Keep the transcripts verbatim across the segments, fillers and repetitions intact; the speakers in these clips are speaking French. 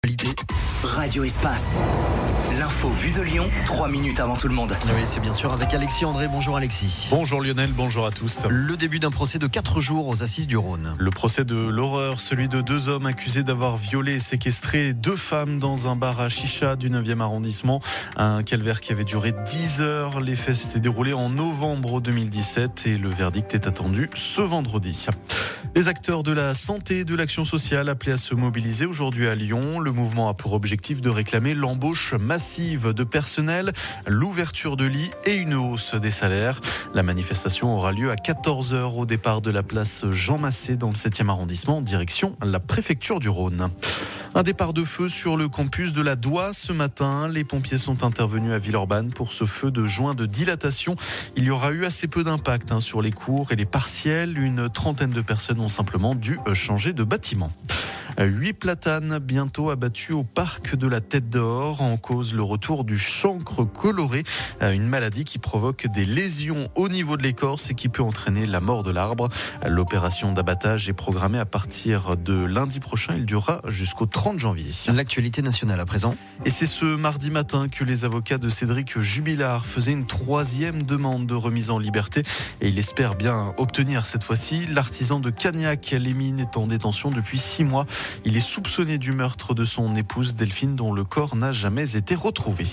Radio Espace. L'info vue de Lyon, trois minutes avant tout le monde. Oui, c'est bien sûr avec Alexis André. Bonjour Alexis. Bonjour Lionel, bonjour à tous. Le début d'un procès de quatre jours aux assises du Rhône. Le procès de l'horreur, celui de deux hommes accusés d'avoir violé et séquestré deux femmes dans un bar à chicha du neuvième arrondissement. Un calvaire qui avait duré dix heures. Les faits s'étaient déroulés en novembre deux mille dix-sept et le verdict est attendu ce vendredi. Les acteurs de la santé et de l'action sociale appelés à se mobiliser aujourd'hui à Lyon. Le mouvement a pour objectif de réclamer l'embauche massive de personnel, l'ouverture de lits et une hausse des salaires. La manifestation aura lieu à quatorze heures au départ de la place Jean Massé dans le septième arrondissement, en direction la préfecture du Rhône. Un départ de feu sur le campus de la Doua ce matin. Les pompiers sont intervenus à Villeurbanne pour ce feu de joint de dilatation. Il y aura eu assez peu d'impact hein, sur les cours et les partiels. Une trentaine de personnes ont simplement dû changer de bâtiment. Huit platanes bientôt abattus au parc de la Tête d'Or. En cause le retour du chancre coloré, une maladie qui provoque des lésions au niveau de l'écorce et qui peut entraîner la mort de l'arbre. L'opération d'abattage est programmée à partir de lundi prochain. Il durera jusqu'au trente janvier. L'actualité nationale à présent. Et c'est ce mardi matin que les avocats de Cédric Jubilard faisaient une troisième demande de remise en liberté. Et il espère bien obtenir cette fois-ci. L'artisan de Cagnac-les-Mines est en détention depuis six mois. Il est soupçonné du meurtre de son épouse Delphine, dont le corps n'a jamais été retrouvé.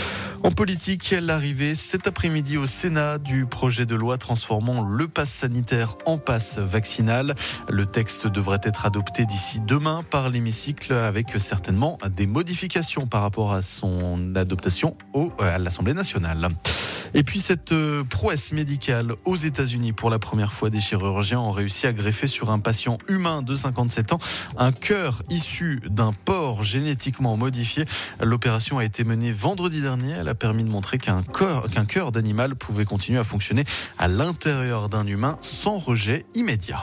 En politique, l'arrivée cet après-midi au Sénat du projet de loi transformant le pass sanitaire en pass vaccinal. Le texte devrait être adopté d'ici demain par l'hémicycle avec certainement des modifications par rapport à son adoption au, à l'Assemblée nationale. Et puis cette prouesse médicale aux États-Unis. Pour la première fois, des chirurgiens ont réussi à greffer sur un patient humain de cinquante-sept ans un cœur issu d'un porc génétiquement modifié. L'opération a été menée vendredi dernier. Elle a permis de montrer qu'un cœur, qu'un cœur d'animal pouvait continuer à fonctionner à l'intérieur d'un humain sans rejet immédiat.